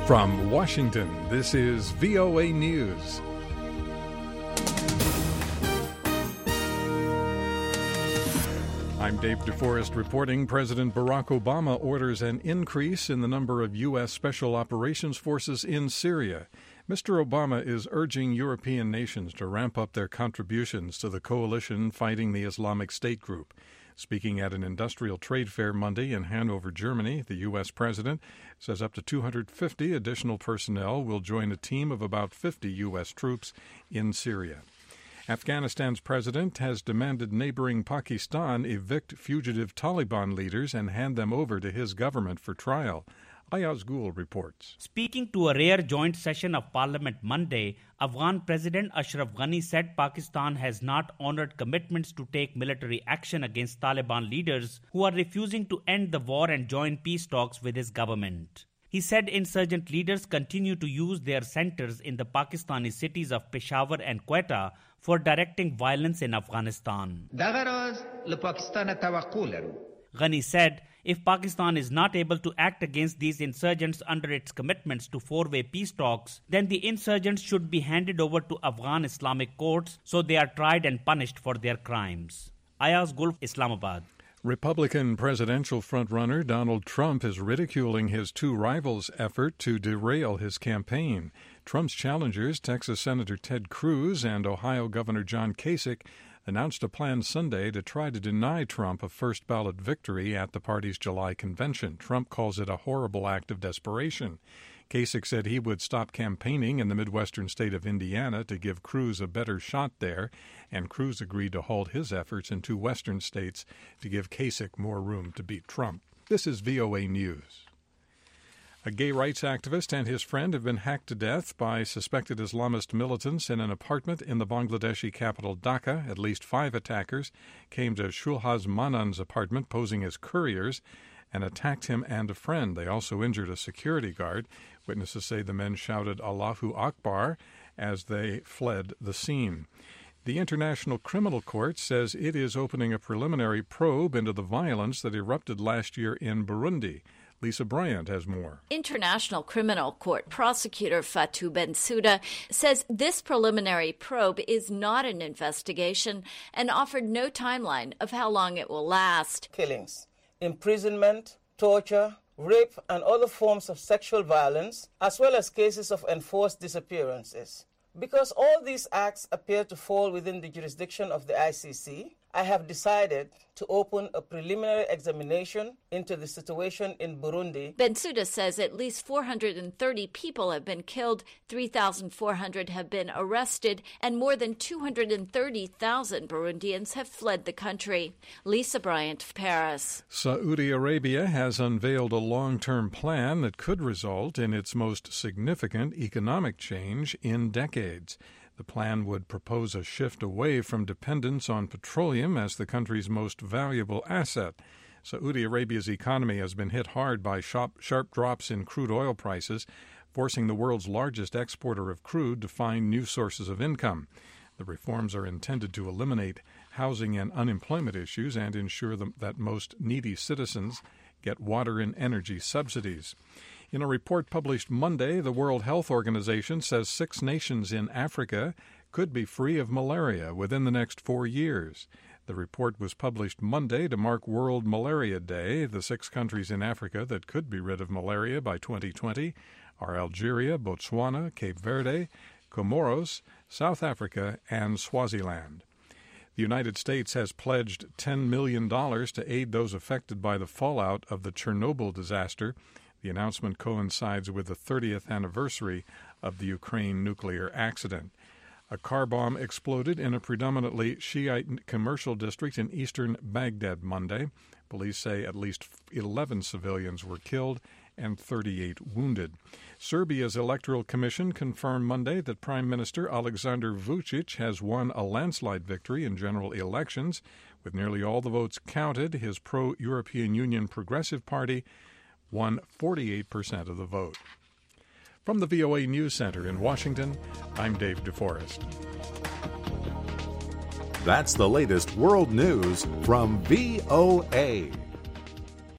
From Washington, this is VOA News. I'm Dave DeForest reporting President Barack Obama orders an increase in the number of U.S. Special Operations Forces in Syria. Mr. Obama is urging European nations to ramp up their contributions to the coalition fighting the Islamic State group. Speaking at an industrial trade fair Monday in Hanover, Germany, the U.S. president says up to 250 additional personnel will join a team of about 50 U.S. troops in Syria. Afghanistan's president has demanded neighboring Pakistan evict fugitive Taliban leaders and hand them over to his government for trial. Ayaz Gul reports. Speaking to a rare joint session of Parliament Monday, Afghan President Ashraf Ghani said Pakistan has not honored commitments to take military action against Taliban leaders who are refusing to end the war and join peace talks with his government. He said insurgent leaders continue to use their centers in the Pakistani cities of Peshawar and Quetta for directing violence in Afghanistan. Ghani said, if Pakistan is not able to act against these insurgents under its commitments to four-way peace talks, then the insurgents should be handed over to Afghan Islamic courts so they are tried and punished for their crimes. Ayaz Gul, Islamabad. Republican presidential frontrunner Donald Trump is ridiculing his two rivals' effort to derail his campaign. Trump's challengers, Texas Senator Ted Cruz and Ohio Governor John Kasich, announced a plan Sunday to try to deny Trump a first-ballot victory at the party's July convention. Trump calls it a horrible act of desperation. Kasich said he would stop campaigning in the Midwestern state of Indiana to give Cruz a better shot there, and Cruz agreed to halt his efforts in two western states to give Kasich more room to beat Trump. This is VOA News. A gay rights activist and his friend have been hacked to death by suspected Islamist militants in an apartment in the Bangladeshi capital Dhaka. At least 5 attackers came to Shulhaz Manan's apartment posing as couriers and attacked him and a friend. They also injured a security guard. Witnesses say the men shouted Allahu Akbar as they fled the scene. The International Criminal Court says it is opening a preliminary probe into the violence that erupted last year in Burundi. Lisa Bryant has more. International Criminal Court prosecutor Fatou Bensouda says this preliminary probe is not an investigation and offered no timeline of how long it will last. Killings, imprisonment, torture, rape, and other forms of sexual violence, as well as cases of enforced disappearances. Because all these acts appear to fall within the jurisdiction of the ICC, I have decided to open a preliminary examination into the situation in Burundi. Bensouda says at least 430 people have been killed, 3,400 have been arrested, and more than 230,000 Burundians have fled the country. Lisa Bryant, Paris. Saudi Arabia has unveiled a long-term plan that could result in its most significant economic change in decades. The plan would propose a shift away from dependence on petroleum as the country's most valuable asset. Saudi Arabia's economy has been hit hard by sharp drops in crude oil prices, forcing the world's largest exporter of crude to find new sources of income. The reforms are intended to eliminate housing and unemployment issues and ensure that most needy citizens get water and energy subsidies. In a report published Monday, the World Health Organization says 6 nations in Africa could be free of malaria within the next 4 years. The report was published Monday to mark World Malaria Day. The 6 countries in Africa that could be rid of malaria by 2020 are Algeria, Botswana, Cape Verde, Comoros, South Africa, and Swaziland. The United States has pledged $10 million to aid those affected by the fallout of the Chernobyl disaster. The announcement coincides with the 30th anniversary of the Ukraine nuclear accident. A car bomb exploded in a predominantly Shiite commercial district in eastern Baghdad Monday. Police say at least 11 civilians were killed and 38 wounded. Serbia's Electoral Commission confirmed Monday that Prime Minister Aleksandar Vučić has won a landslide victory in general elections. With nearly all the votes counted, his pro-European Union Progressive Party won 48% of the vote. From the VOA News Center in Washington, I'm Dave DeForest. That's the latest world news from VOA.